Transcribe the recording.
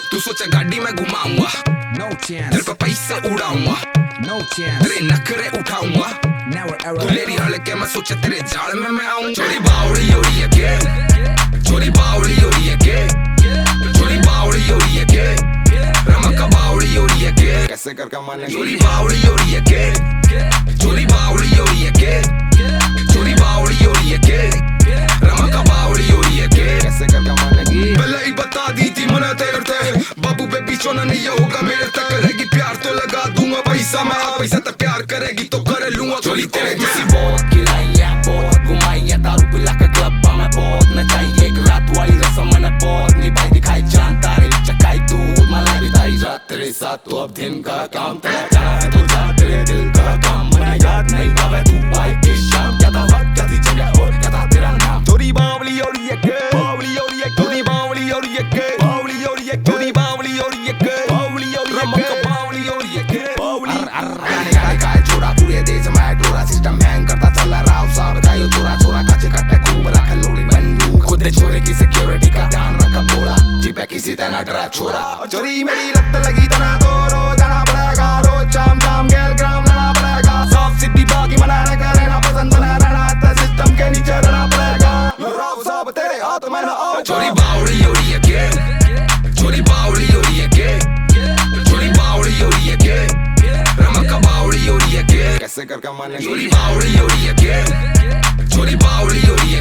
तू सोचा गाड़ी में घुमाऊंगा, No chance, तेरे पे पैसे उड़ाऊंगा, no chance, तेरे नखरे उठाऊंगा, never तू ever. मेरी हड़के में सोचा तेरे जाल में मैं आऊं। छोरी बावड़ी हो रही है के, छोरी बावड़ी हो रही है के, छोरी बावड़ी हो रही है के, रमका बावड़ी हो रही है के, कैसे कर कमाने छोरी बावड़ी हो रही है के, छोरी बावड़ी हो रही है के, छोरी बावड़ी हो रही है के, रमका बावड़ी हो रही है के, कैसे कर कमाने की पहले ही बता दी थी मना तेरे बाबू पे पीछे ना नहीं होगा मेरे तक, करेगी प्यार तो लगा दूंगा पैसा मैं, पैसा तक प्यार करेगी तो कर लूंगा। चोरी तेरे जैसी बहुत खिलाई है, बहुत घुमाई है, दारू पिला के क्लब में बहुत नचाई, एक रात वाली रस्म मैंने बहुत निभाई, दिखाई जान तारे चकाई दूध मलाई बिताई, रात तेरे साथ तो अब दिन का काम, तेरा जाना है तो जा तेरे दिल का काम, मैं याद नहीं आवे तू भाई की शाम, क्या था वक्त क्या थी जगह और क्या था तेरा नाम। थोड़ी बावली हो रही है के, बावली हो रही है, थोड़ी बावली हो रही है के, बावली हो रही है, थोड़ी बावली हो रही है के, बावली हो रही है के, बावली हो रही है के, बावली गाने गाने गाए छोरा पूरे देश में डोरा, सिस्टम हैंग करता चल रहा हूँ सब गायो छोरा, छोरा काचे कट्टे खूब रखा लोड़ी बंदूक, खुद छोरे की सिक्योरिटी का ध्यान रखा थोड़ा, जीपे किसी तरह डरा छोरा। चोरी मेरी लत लगी तना तो रोज जाना पड़ेगा, रोज शाम शाम गेल ग्राम लाना पड़ेगा, सॉफ्ट सिटी बाकी मनाने का रहना पसंद ना रहना, सिस्टम के नीचे रहना पड़ेगा, राव सब तेरे हाथ में ना आओ। छोरी बावड़ी हो रही है के, छोरी बावड़ी हो रही है के, छोरी बावड़ी हो रही है के, रमका बावड़ी हो रही है के, कैसे कर कमाने छोरी बावड़ी हो रही है के, छोरी बावड़ी हो रही है